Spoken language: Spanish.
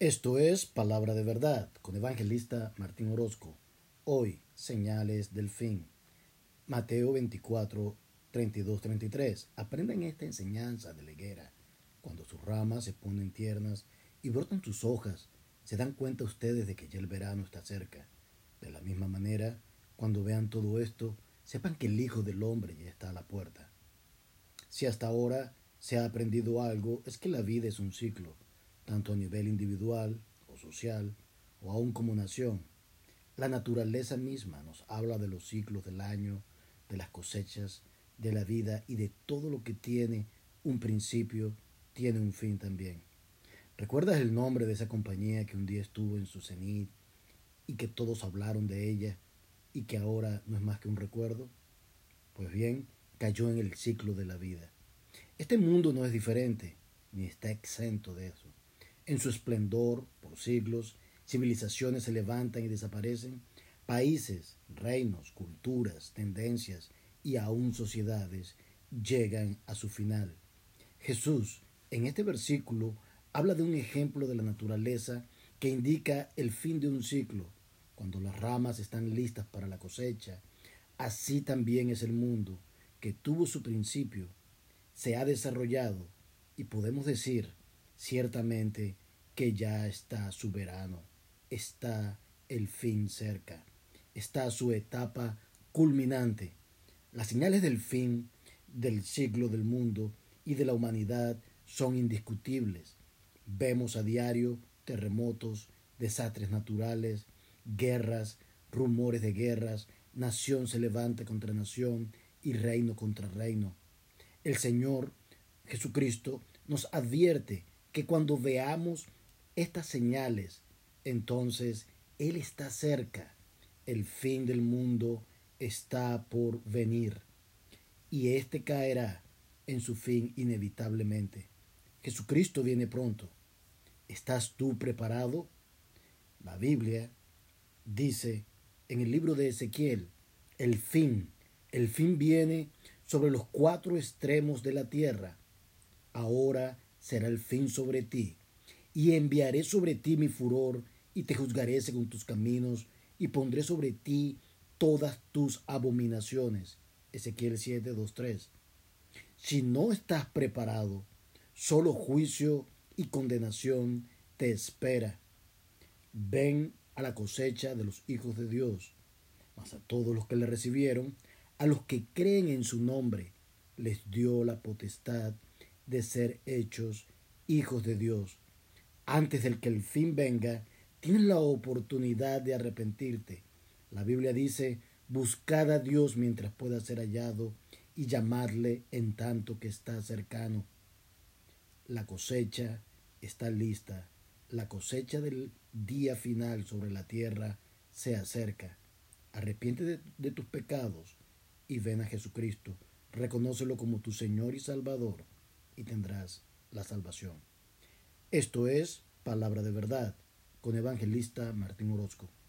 Esto es Palabra de Verdad con Evangelista Martín Orozco. Hoy, señales del fin. Mateo 24, 32, 33. Aprendan esta enseñanza de la higuera. Cuando sus ramas se ponen tiernas y brotan sus hojas, se dan cuenta ustedes de que ya el verano está cerca. De la misma manera, cuando vean todo esto, sepan que el Hijo del Hombre ya está a la puerta. Si hasta ahora se ha aprendido algo, es que la vida es un ciclo, tanto a nivel individual o social, o aún como nación. La naturaleza misma nos habla de los ciclos del año, de las cosechas, de la vida y de todo lo que tiene un principio, tiene un fin también. ¿Recuerdas el nombre de esa compañía que un día estuvo en su cenit y que todos hablaron de ella y que ahora no es más que un recuerdo? Pues bien, cayó en el ciclo de la vida. Este mundo no es diferente, ni está exento de eso. En su esplendor, por siglos, civilizaciones se levantan y desaparecen, países, reinos, culturas, tendencias y aún sociedades llegan a su final. Jesús, en este versículo, habla de un ejemplo de la naturaleza que indica el fin de un ciclo. Cuando las ramas están listas para la cosecha, así también es el mundo, que tuvo su principio, se ha desarrollado y podemos decir ciertamente que ya está su verano, está el fin cerca, está su etapa culminante. Las señales del fin del siglo del mundo y de la humanidad son indiscutibles. Vemos a diario terremotos, desastres naturales, guerras, rumores de guerras, nación se levanta contra nación y reino contra reino. El Señor Jesucristo nos advierte que cuando veamos estas señales, entonces Él está cerca. El fin del mundo está por venir y éste caerá en su fin inevitablemente. Jesucristo viene pronto. ¿Estás tú preparado? La Biblia dice en el libro de Ezequiel, el fin viene sobre los cuatro extremos de la tierra. Ahora será el fin sobre ti, y enviaré sobre ti mi furor, y te juzgaré según tus caminos, y pondré sobre ti todas tus abominaciones. Ezequiel 7, 2, 3. Si no estás preparado, solo juicio y condenación te espera. Ven a la cosecha de los hijos de Dios, mas a todos los que le recibieron, a los que creen en su nombre, les dio la potestad de ser hechos hijos de Dios. Antes del que el fin venga, tienes la oportunidad de arrepentirte. La Biblia dice, buscad a Dios mientras pueda ser hallado y llamadle en tanto que está cercano. La cosecha está lista. La cosecha del día final sobre la tierra se acerca. Arrepiéntete de tus pecados y ven a Jesucristo. Reconócelo como tu Señor y Salvador y tendrás la salvación. Esto es Palabra de Verdad con Evangelista Martín Orozco.